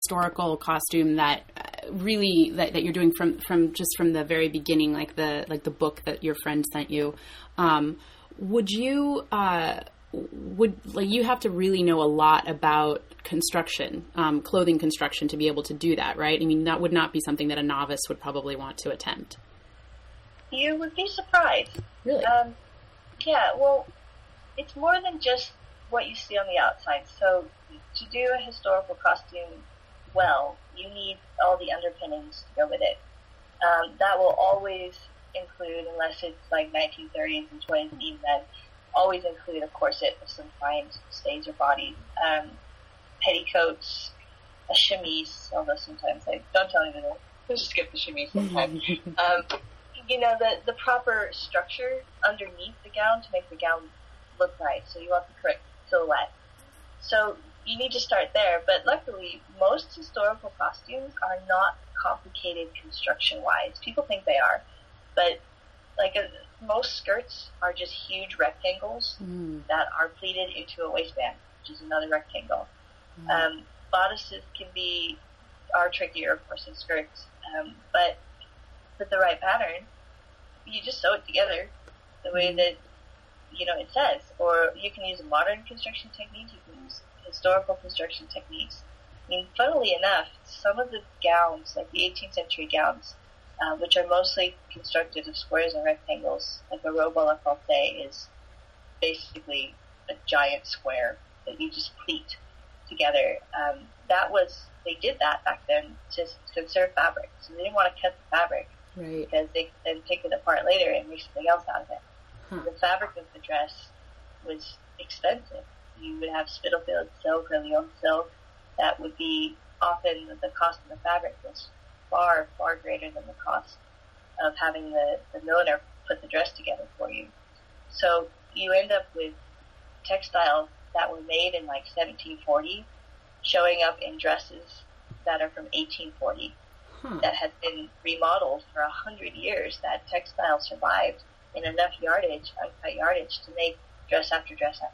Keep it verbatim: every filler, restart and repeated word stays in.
historical costume that uh, really that, that you're doing from, from just from the very beginning, like the like the book that your friend sent you, um, would you uh, would like you have to really know a lot about construction, um, clothing construction, to be able to do that, right? I mean, that would not be something that a novice would probably want to attempt. You would be surprised. Really? Um, yeah. Well, it's more than just what you see on the outside. So to do a historical costume well, you need all the underpinnings to go with it. Um, that will always include, unless it's like nineteen thirties and twenties and even then, always include a corset of some kind to stage your body. Um, petticoats, a chemise, although sometimes I don't tell anyone, just skip the chemise sometimes. um, you know, the, the proper structure underneath the gown to make the gown look right. So you want the correct silhouette. So you need to start there. But luckily, most historical costumes are not complicated construction-wise. People think they are. But like a, most skirts are just huge rectangles mm. that are pleated into a waistband, which is another rectangle. Mm. Um, bodices can be, are trickier, of course, than skirts. Um, but with the right pattern, you just sew it together the way mm. that, you know, it says. Or you can use a modern construction technique. You can use historical construction techniques. I mean, funnily enough, some of the gowns, like the eighteenth century gowns, uh, which are mostly constructed of squares and rectangles, like a robe à la Française is basically a giant square that you just pleat together. Um, that was, they did that back then to conserve fabric. So they didn't want to cut the fabric. Right. Because they could then take it apart later and make something else out of it. Huh. The fabric of the dress was expensive. You would have Spitalfield silk or Lyon silk. That would be often the cost of the fabric was far, far greater than the cost of having the, the milliner put the dress together for you. So you end up with textiles that were made in like seventeen forty showing up in dresses that are from eighteen forty. Huh. That had been remodeled for a hundred years. That textile survived in enough yardage, uncut yardage, to make dress after dress after